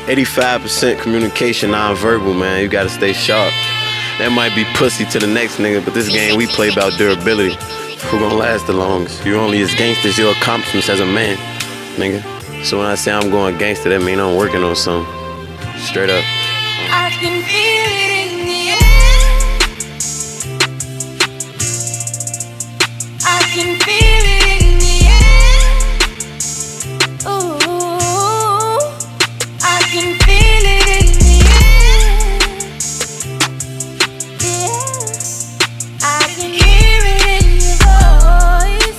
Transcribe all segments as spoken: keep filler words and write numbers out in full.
eighty-five percent communication, non-verbal, man. You gotta stay sharp. That might be pussy to the next nigga, but this game we play about durability. Who gon' last the longest? You only as gangster as your accomplishments as a man, nigga. So when I say I'm going gangster, that mean I'm working on something. Straight up. I can feel it in the air. I can feel it in the air. Ooh, I can feel it in the air. Yeah, I can hear it in your voice.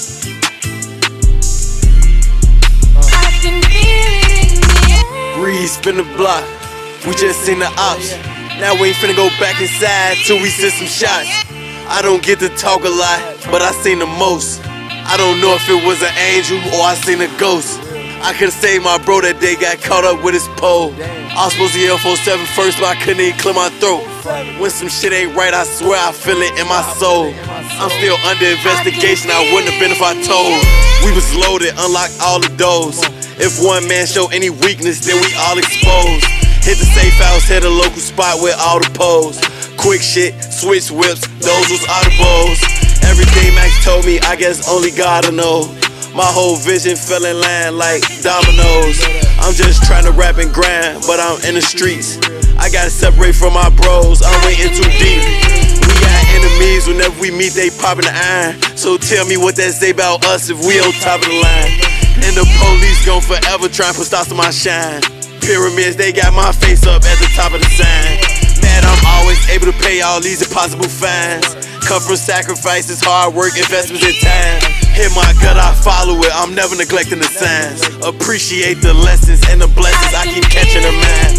I can feel it in the air. Breeze spin the block. We just seen the ops. Now we ain't finna go back inside till we send some shots. I don't get to talk a lot, but I seen the most. I don't know if it was an angel or I seen a ghost. I could've saved my bro that day, got caught up with his pole. I was supposed to get L four seven first, but I couldn't even clear my throat. When some shit ain't right, I swear I feel it in my soul. I'm still under investigation, I wouldn't have been if I told. We was loaded, unlocked all the doors. If one man show any weakness, then we all exposed. Hit the safe house, hit a local spot with all the poles. Quick shit, switch whips, those was audibles. Everything Max told me, I guess only God'll know. My whole vision fell in line like dominoes. I'm just trying to rap and grind, but I'm in the streets. I gotta separate from my bros, I'm way in too deep. We got enemies, whenever we meet they poppin' the iron. So tell me what that say about us if we on top of the line. And the police gon' forever try and put stops to my shine. Pyramids, they got my face up at the top of the sign. Mad I'm always able to pay all these impossible fines. Come from sacrifices, hard work, investments, and time. Hit my gut, I follow it, I'm never neglecting the signs. Appreciate the lessons and the blessings, I keep catching them, man.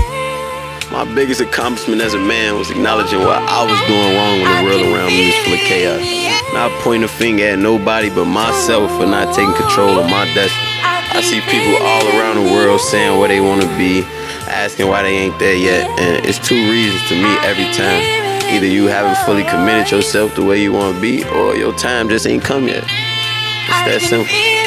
My biggest accomplishment as a man was acknowledging what I was doing wrong when the world around me was full of chaos. Not pointing a finger at nobody but myself for not taking control of my destiny. I see people all around the world saying where they want to be, asking why they ain't there yet, and it's two reasons to me every time. Either you haven't fully committed yourself the way you want to be, or your time just ain't come yet. It's that simple.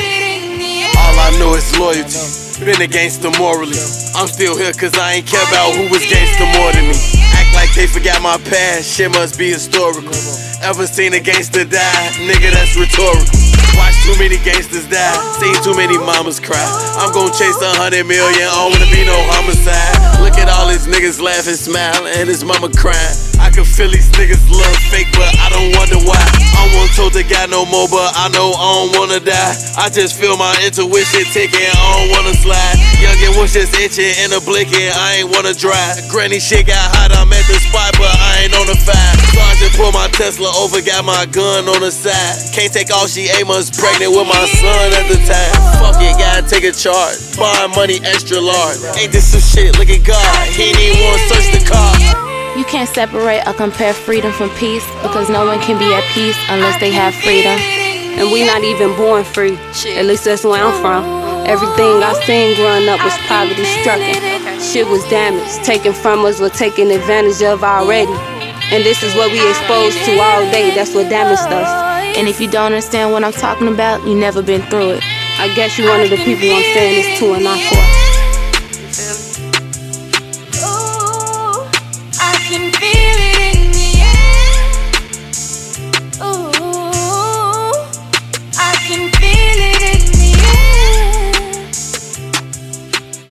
All I know is loyalty. Been a gangster morally. I'm still here cause I ain't care about who was gangster more than me. Act like they forgot my past, shit must be historical. Ever seen a gangster die? Nigga, that's rhetorical. Watch too many gangsters die, seen too many mamas cry. I'm gon' chase a hundred million, I don't wanna be no homicide. Look at all these niggas laughing, smiling, and his mama crying. I can feel these niggas love fake, but I don't wonder why. I won't told the guy no more, but I know I don't wanna die. I just feel my intuition ticking, I don't wanna slide. Youngin' was just itching in a blinking, I ain't wanna drive. Granny shit got hot, I'm at the spot, but I ain't on the fire. Sergeant pulled my Tesla over, got my gun on the side. Can't take off, she eight months pregnant with my son at the time. Fuck it, gotta take a charge. Buying money extra large. Ain't this some shit? Look at God, he ain't even wanna search the car. You can't separate or compare freedom from peace, because no one can be at peace unless they have freedom. And we not even born free, at least that's where I'm from. Everything I seen growing up was poverty stricken. Shit was damaged, taken from us or taken advantage of already. And this is what we exposed to all day, that's what damaged us. And if you don't understand what I'm talking about, you never been through it. I guess you one of the people I'm saying this to and not for.